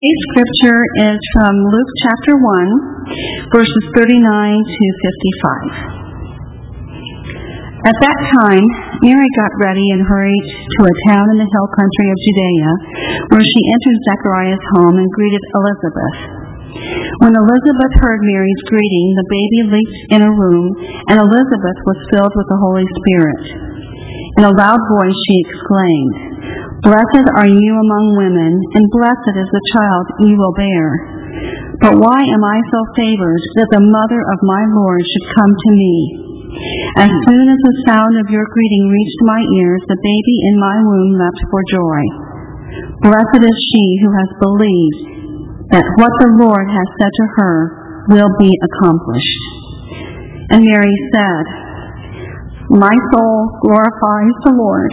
Today's scripture is from Luke chapter 1, verses 39 to 55. At that time, Mary got ready and hurried to a town in the hill country of Judea, where she entered Zechariah's home and greeted Elizabeth. When Elizabeth heard Mary's greeting, the baby leaped in her womb, and Elizabeth was filled with the Holy Spirit. In a loud voice she exclaimed, "Blessed are you among women, and blessed is the child you will bear. But why am I so favored that the mother of my Lord should come to me? As soon as the sound of your greeting reached my ears, the baby in my womb leapt for joy. Blessed is she who has believed that what the Lord has said to her will be accomplished." And Mary said, "My soul glorifies the Lord,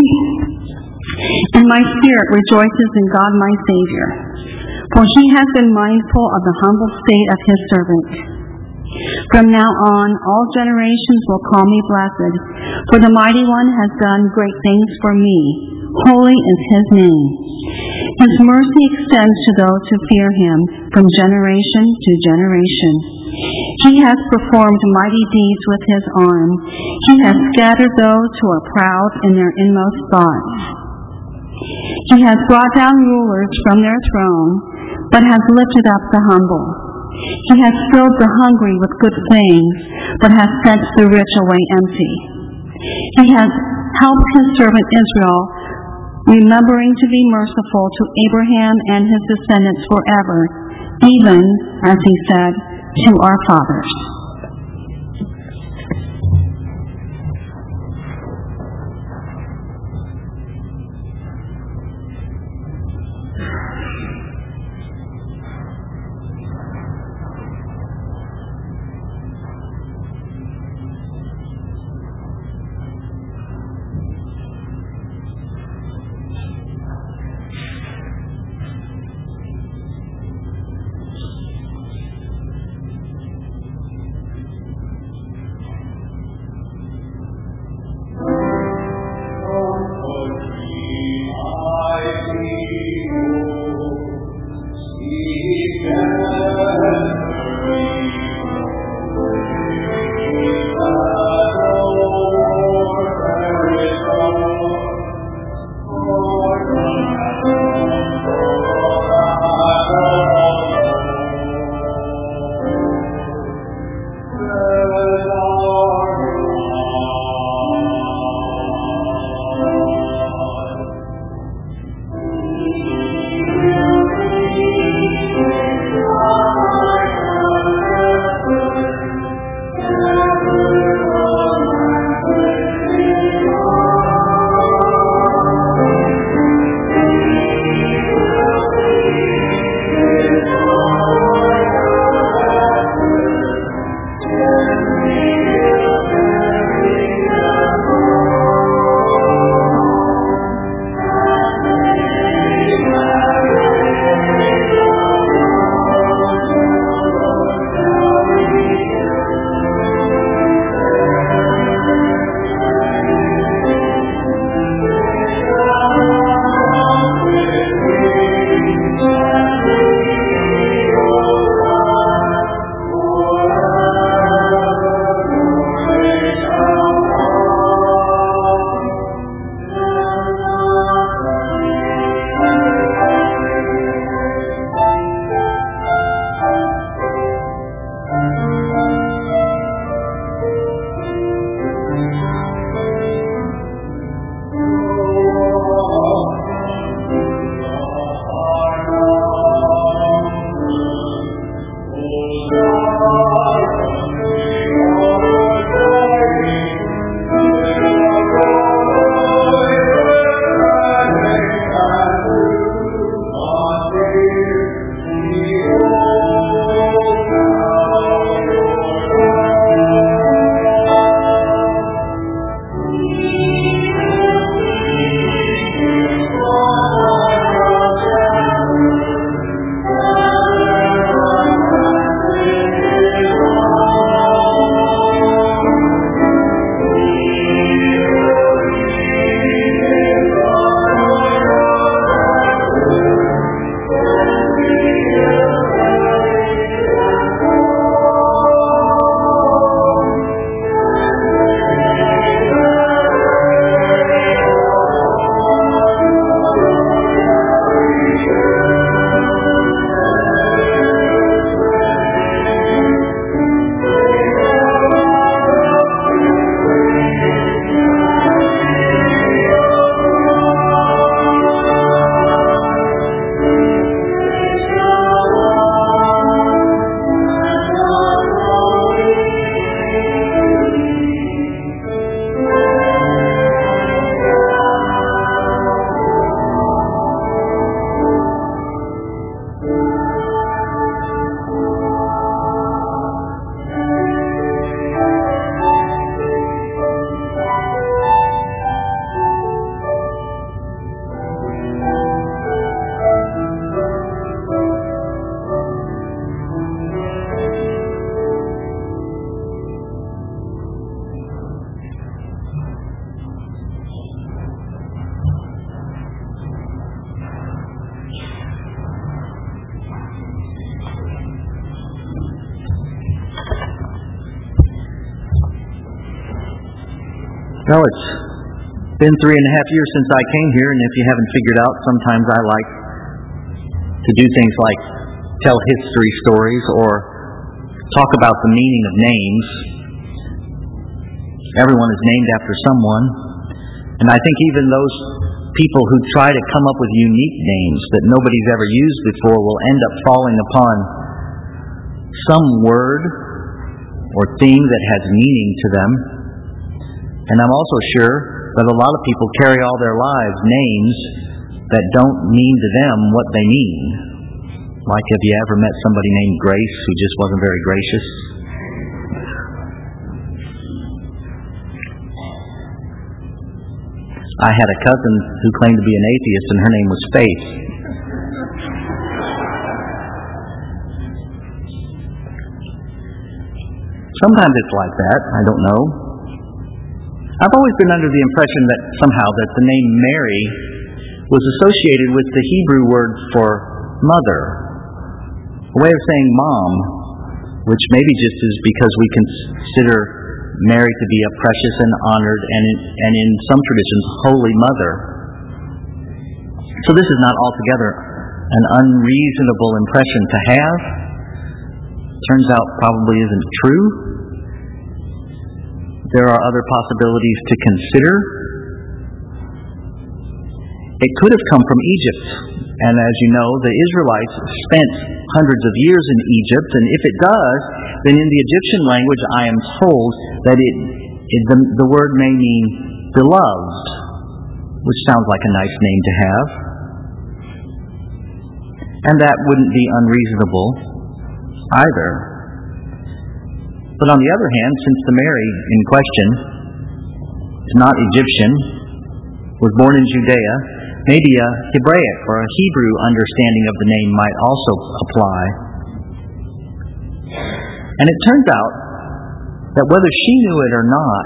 and my spirit rejoices in God my Savior, for he has been mindful of the humble state of his servant. From now on, all generations will call me blessed, for the Mighty One has done great things for me. Holy is his name. His mercy extends to those who fear him from generation to generation. He has performed mighty deeds with his arm. He has scattered those who are proud in their inmost thoughts. He has brought down rulers from their throne, but has lifted up the humble. He has filled the hungry with good things, but has sent the rich away empty. He has helped his servant Israel, remembering to be merciful to Abraham and his descendants forever, even as he said to our fathers." Well, it's been 3.5 years since I came here, and if you haven't figured out, sometimes I like to do things like tell history stories or talk about the meaning of names. Everyone is named after someone, and I think even those people who try to come up with unique names that nobody's ever used before will end up falling upon some word or thing that has meaning to them. And I'm also sure that a lot of people carry all their lives names that don't mean to them what they mean. Like, have you ever met somebody named Grace who just wasn't very gracious? I had a cousin who claimed to be an atheist, and her name was Faith. Sometimes it's like that. I don't know. I've always been under the impression that somehow that the name Mary was associated with the Hebrew word for mother, a way of saying mom, which maybe just is because we consider Mary to be a precious and honored and in some traditions, holy mother. So this is not altogether an unreasonable impression to have. Turns out probably isn't true. There are other possibilities to consider. It could have come from Egypt, and as you know, the Israelites spent hundreds of years in Egypt, and if it does, then in the Egyptian language I am told that the word may mean beloved, which sounds like a nice name to have. And that wouldn't be unreasonable either. But on the other hand, since the Mary in question is not Egyptian, was born in Judea, maybe a Hebraic or a Hebrew understanding of the name might also apply. And it turns out that whether she knew it or not,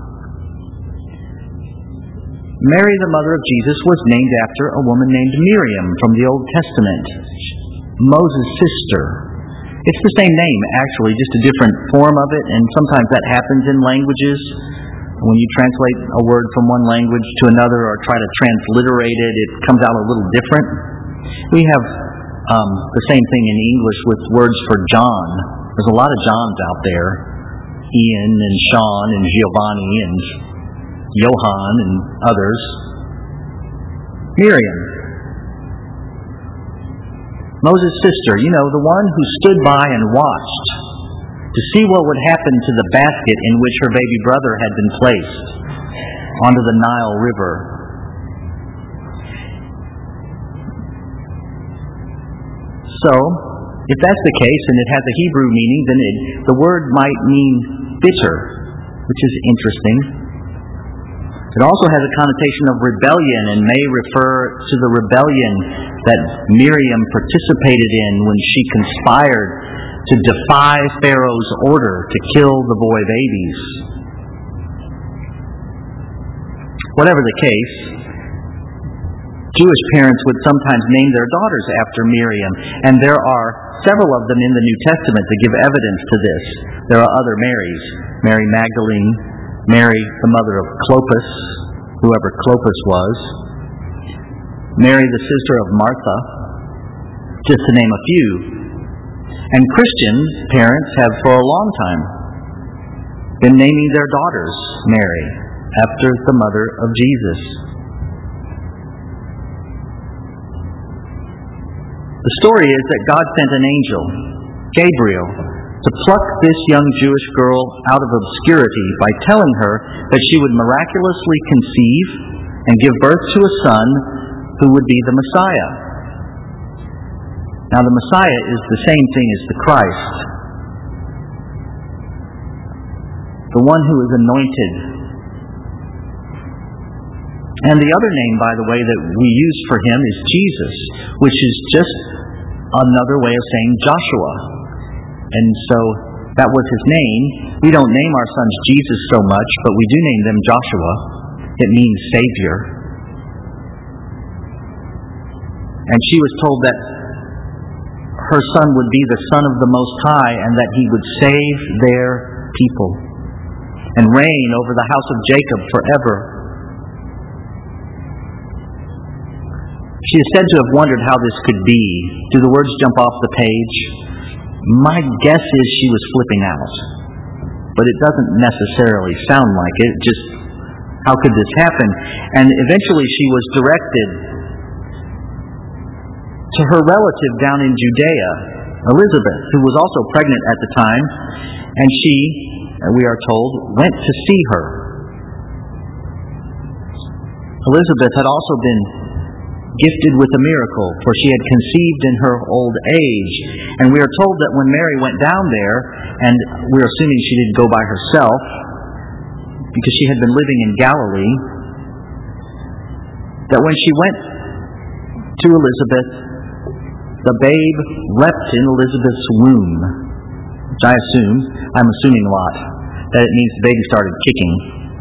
Mary, the mother of Jesus, was named after a woman named Miriam from the Old Testament, Moses' sister. It's the same name, actually, just a different form of it, and sometimes that happens in languages. When you translate a word from one language to another or try to transliterate it, it comes out a little different. We have the same thing in English with words for John. There's a lot of Johns out there. Ian and Sean and Giovanni and Johann and others. Miriam, Moses' sister, the one who stood by and watched to see what would happen to the basket in which her baby brother had been placed onto the Nile River. So, if that's the case and it has a Hebrew meaning, then the word might mean bitter, which is interesting. It also has a connotation of rebellion and may refer to the rebellion that Miriam participated in when she conspired to defy Pharaoh's order to kill the boy babies. Whatever the case, Jewish parents would sometimes name their daughters after Miriam, and there are several of them in the New Testament that give evidence to this. There are other Marys: Mary Magdalene, Mary, the mother of Clopas, whoever Clopas was, Mary, the sister of Martha, just to name a few. And Christian parents have for a long time been naming their daughters Mary, after the mother of Jesus. The story is that God sent an angel, Gabriel, to pluck this young Jewish girl out of obscurity by telling her that she would miraculously conceive and give birth to a son who would be the Messiah. Now, the Messiah is the same thing as the Christ, the one who is anointed. And the other name, by the way, that we use for him is Jesus, which is just another way of saying Joshua. And so that was his name. We don't name our sons Jesus so much, but we do name them Joshua. It means Savior. And she was told that her son would be the Son of the Most High and that he would save their people. and reign over the house of Jacob forever. She is said to have wondered how this could be. Do the words jump off the page? My guess is she was flipping out. But it doesn't necessarily sound like it. Just, how could this happen? And eventually she was directed to her relative down in Judea, Elizabeth, who was also pregnant at the time, and she, we are told, went to see her. Elizabeth had also been gifted with a miracle, for she had conceived in her old age. And we are told that when Mary went down there, and we're assuming she didn't go by herself, because she had been living in Galilee, that when she went to Elizabeth, the babe leapt in Elizabeth's womb, which I'm assuming a lot, that it means the baby started kicking.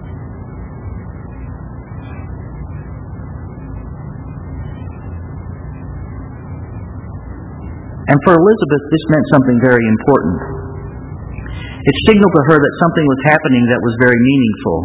And for Elizabeth, this meant something very important. It signaled to her that something was happening that was very meaningful.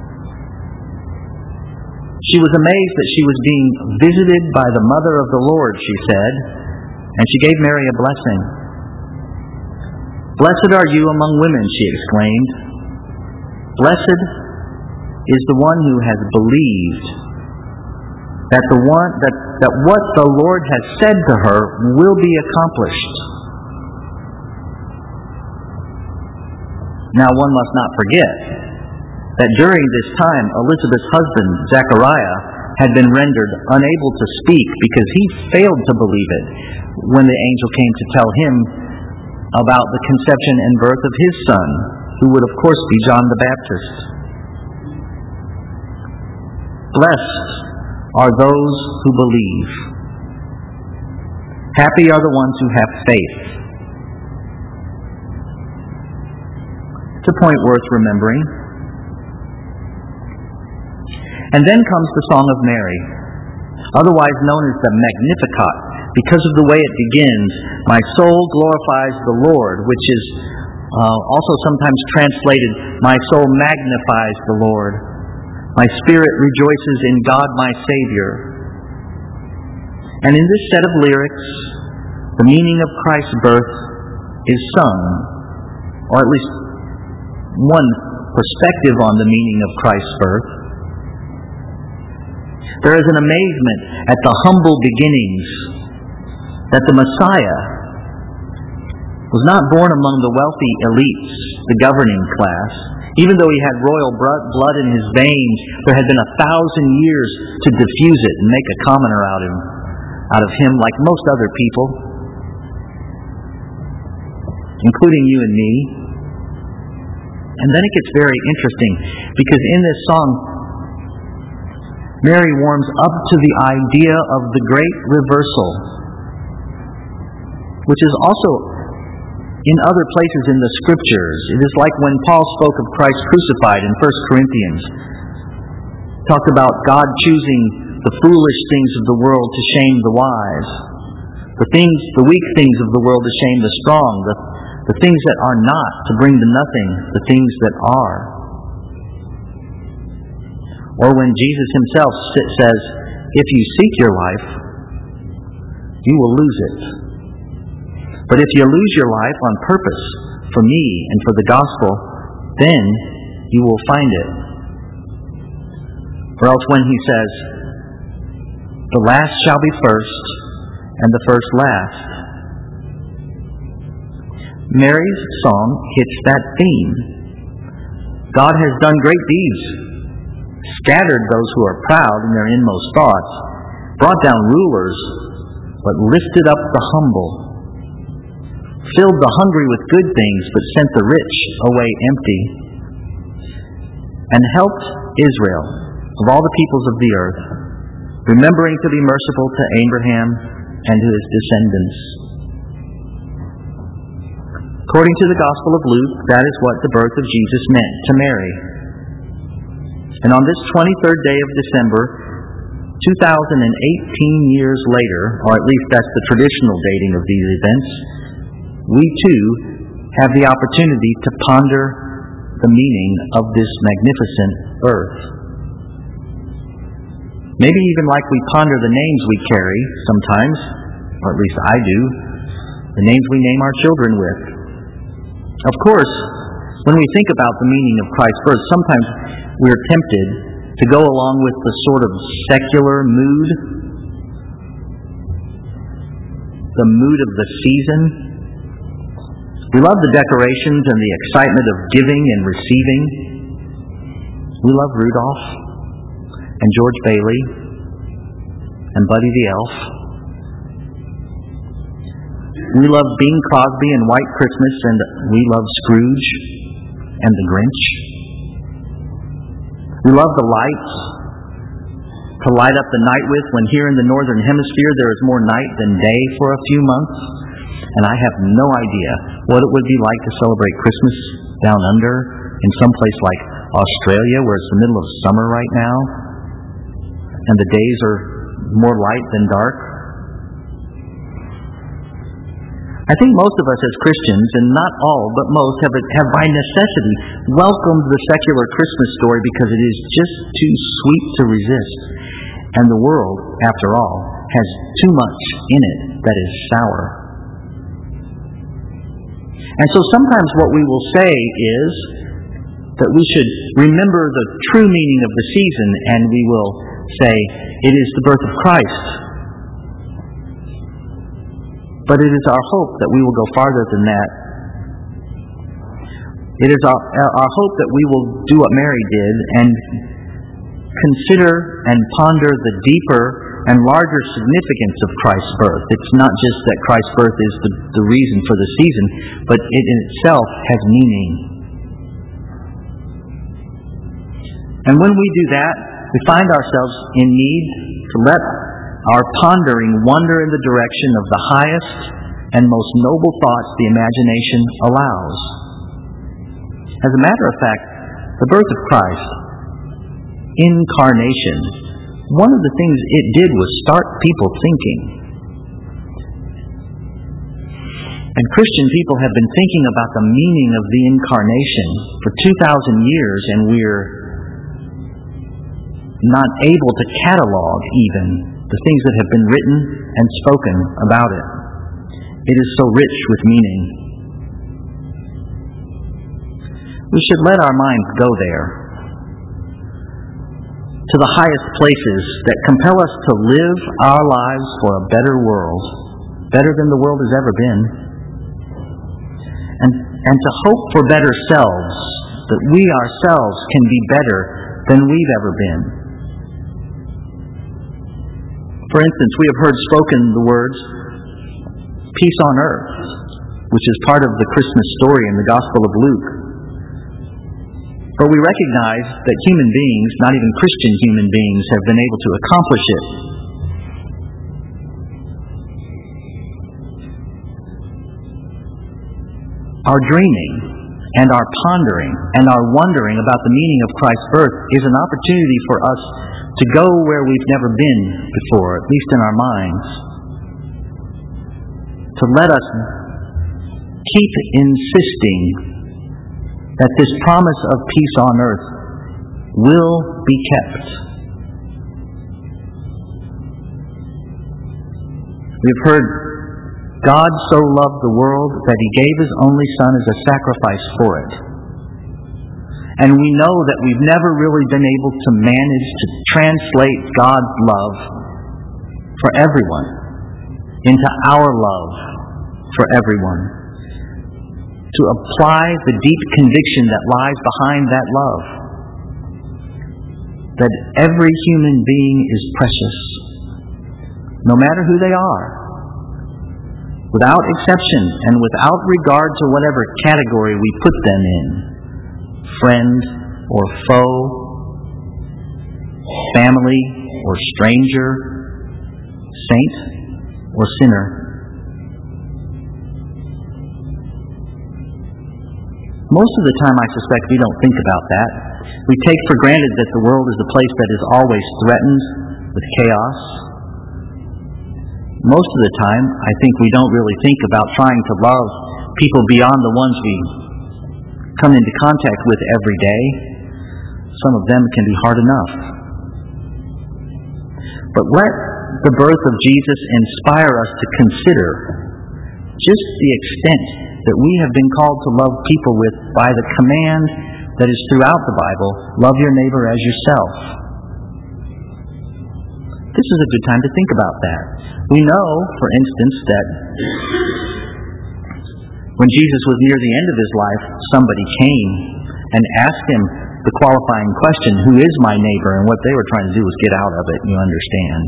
She was amazed that she was being visited by the mother of the Lord, she said, and she gave Mary a blessing. "Blessed are you among women," she exclaimed. "Blessed is the one who has believed that what the Lord has said to her will be accomplished." Now one must not forget that during this time Elizabeth's husband, Zechariah, had been rendered unable to speak because he failed to believe it when the angel came to tell him about the conception and birth of his son, who would of course be John the Baptist. Blessed are those who believe. Happy are the ones who have faith. It's a point worth remembering. And then comes the Song of Mary, otherwise known as the Magnificat, because of the way it begins. "My soul glorifies the Lord," which is also sometimes translated, "My soul magnifies the Lord. My spirit rejoices in God my Savior." And in this set of lyrics, the meaning of Christ's birth is sung, or at least one perspective on the meaning of Christ's birth. There is an amazement at the humble beginnings that the Messiah was not born among the wealthy elites, the governing class. Even though he had royal blood in his veins, there had been 1,000 years to diffuse it and make a commoner out of him, like most other people, including you and me. And then it gets very interesting, because in this song, Mary warms up to the idea of the great reversal, which is also in other places in the Scriptures. It is like when Paul spoke of Christ crucified in 1 Corinthians. Talked about God choosing the foolish things of the world to shame the wise, the weak things of the world to shame the strong, the things that are not to bring to nothing the things that are. Or when Jesus himself says, "If you seek your life, you will lose it. But if you lose your life on purpose for me and for the gospel, then you will find it." Or else when he says, "The last shall be first, and the first last." Mary's song hits that theme. God has done great deeds, scattered those who are proud in their inmost thoughts, brought down rulers, but lifted up the humble, filled the hungry with good things, but sent the rich away empty, and helped Israel of all the peoples of the earth, remembering to be merciful to Abraham and to his descendants. According to the Gospel of Luke, that is what the birth of Jesus meant to Mary. And on this 23rd day of December, 2018 years later, or at least that's the traditional dating of these events, we too have the opportunity to ponder the meaning of this magnificent earth. Maybe even like we ponder the names we carry sometimes, or at least I do, the names we name our children with. Of course, when we think about the meaning of Christ's birth, sometimes we're tempted to go along with the sort of secular mood, the mood of the season. We love the decorations and the excitement of giving and receiving. We love Rudolph and George Bailey and Buddy the Elf. We love Bing Crosby and White Christmas, and we love Scrooge and the Grinch. We love the lights to light up the night with, when here in the Northern Hemisphere there is more night than day for a few months. And I have no idea what it would be like to celebrate Christmas down under in some place like Australia, where it's the middle of summer right now, and the days are more light than dark. I think most of us as Christians, and not all, but most, have by necessity welcomed the secular Christmas story because it is just too sweet to resist. And the world, after all, has too much in it that is sour. And so sometimes what we will say is that we should remember the true meaning of the season, and we will say it is the birth of Christ. But it is our hope that we will go farther than that. It is our hope that we will do what Mary did and consider and ponder the deeper and larger significance of Christ's birth. It's not just that Christ's birth is the reason for the season, but it in itself has meaning. And when we do that, we find ourselves in need to let our pondering wander in the direction of the highest and most noble thoughts the imagination allows. As a matter of fact, the birth of Christ, incarnation, one of the things it did was start people thinking. And Christian people have been thinking about the meaning of the incarnation for 2,000 years, and we're not able to catalog even the things that have been written and spoken about it. It is so rich with meaning. We should let our minds go there, to the highest places that compel us to live our lives for a better world, better than the world has ever been, and to hope for better selves, that we ourselves can be better than we've ever been. For instance, we have heard spoken the words, peace on earth, which is part of the Christmas story in the Gospel of Luke. But we recognize that human beings, not even Christian human beings, have been able to accomplish it. Our dreaming and our pondering and our wondering about the meaning of Christ's birth is an opportunity for us to go where we've never been before, at least in our minds. To let us keep insisting that this promise of peace on earth will be kept. We've heard, God so loved the world that He gave His only Son as a sacrifice for it. And we know that we've never really been able to manage to translate God's love for everyone into our love for everyone. To apply the deep conviction that lies behind that love. That every human being is precious, no matter who they are, without exception and without regard to whatever category we put them in. Friend or foe, family or stranger, saint or sinner. Most of the time, I suspect, we don't think about that. We take for granted that the world is a place that is always threatened with chaos. Most of the time, I think we don't really think about trying to love people beyond the ones we come into contact with every day. Some of them can be hard enough. But let the birth of Jesus inspire us to consider just the extent that we have been called to love people with by the command that is throughout the Bible, love your neighbor as yourself. This is a good time to think about that. We know, for instance, that when Jesus was near the end of his life, somebody came and asked him the qualifying question, who is my neighbor? And what they were trying to do was get out of it, you understand.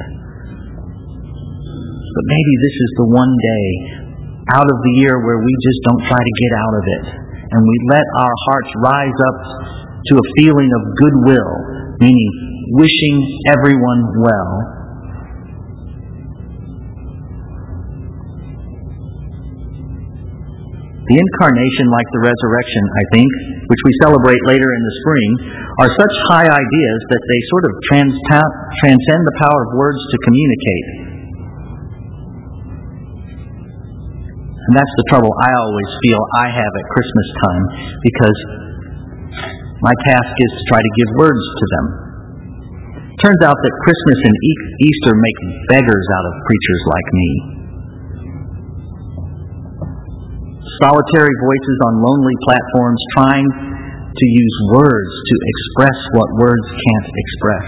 But maybe this is the one day out of the year where we just don't try to get out of it. And we let our hearts rise up to a feeling of goodwill, meaning wishing everyone well. The incarnation, like the resurrection, I think, which we celebrate later in the spring, are such high ideas that they sort of transcend the power of words to communicate. And that's the trouble I always feel I have at Christmas time, because my task is to try to give words to them. Turns out that Christmas and Easter make beggars out of preachers like me. Solitary voices on lonely platforms trying to use words to express what words can't express.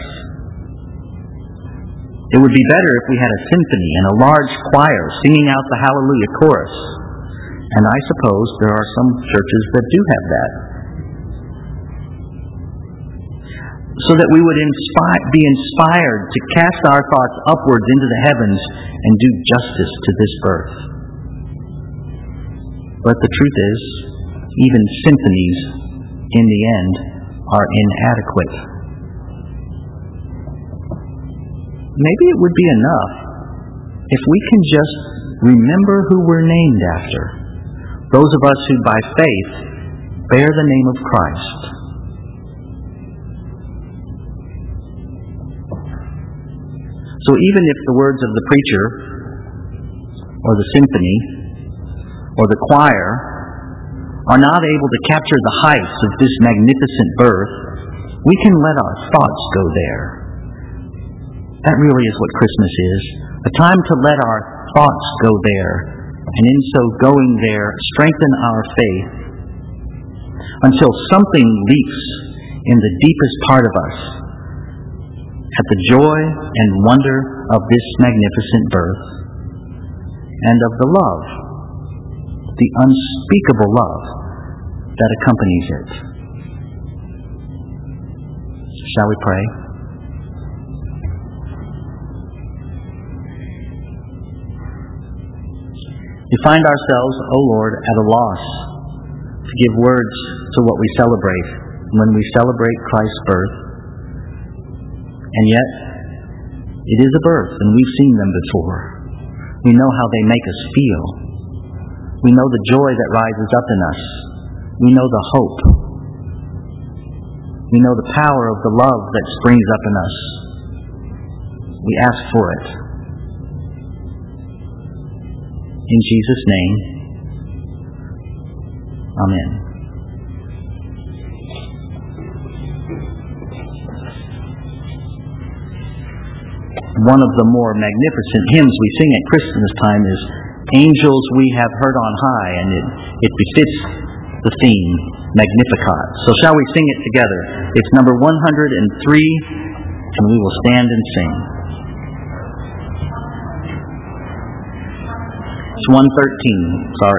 It would be better if we had a symphony and a large choir singing out the Hallelujah chorus. And I suppose there are some churches that do have that. So that we would be inspired to cast our thoughts upwards into the heavens and do justice to this birth. But the truth is, even symphonies, in the end, are inadequate. Maybe it would be enough if we can just remember who we're named after, those of us who by faith bear the name of Christ. So even if the words of the preacher, or the symphony, or the choir are not able to capture the heights of this magnificent birth, we can let our thoughts go there. That really is what Christmas is, a time to let our thoughts go there, and in so going there, strengthen our faith until something leaps in the deepest part of us at the joy and wonder of this magnificent birth and of the love, the unspeakable love that accompanies it. Shall we pray? We find ourselves, O Lord, at a loss to give words to what we celebrate when we celebrate Christ's birth. And yet, it is a birth, and we've seen them before. We know how they make us feel. We know the joy that rises up in us. We know the hope. We know the power of the love that springs up in us. We ask for it. In Jesus' name, Amen. One of the more magnificent hymns we sing at Christmas time is Angels We Have Heard on High, and it befits the theme, Magnificat. So shall we sing it together? It's number 103, and we will stand and sing. It's 113, sorry.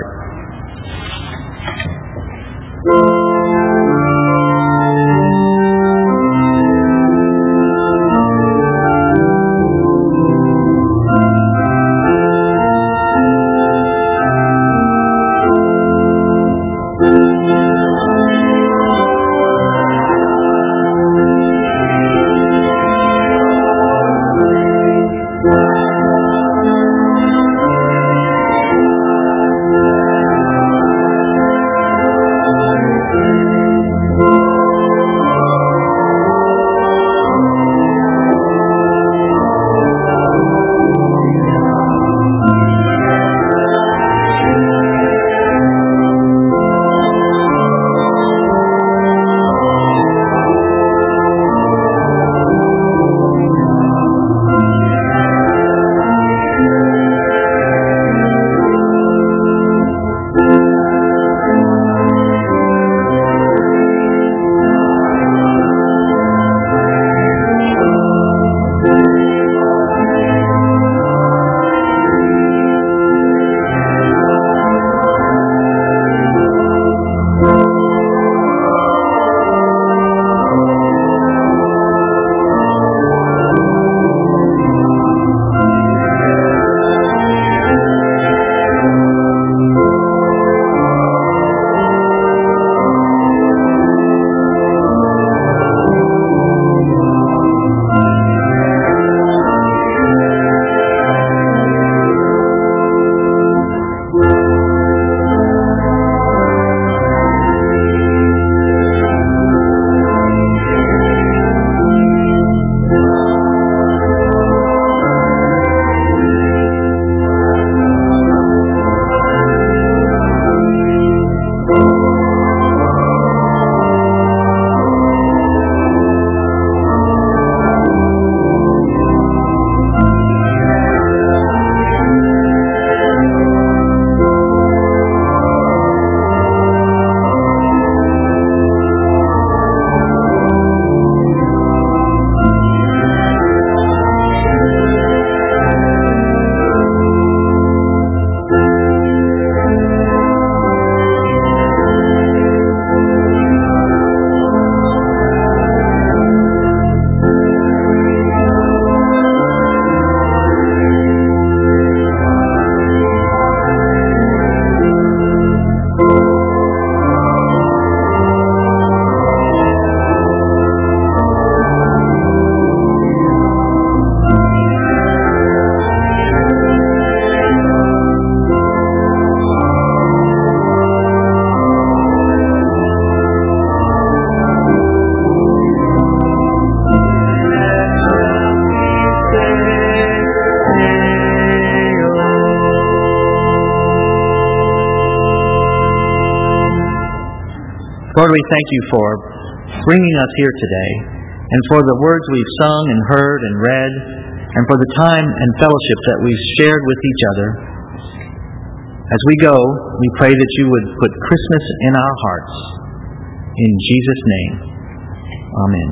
Lord, we thank you for bringing us here today, and for the words we've sung and heard and read, and for the time and fellowship that we've shared with each other. As we go, we pray that you would put Christmas in our hearts. In Jesus' name, amen.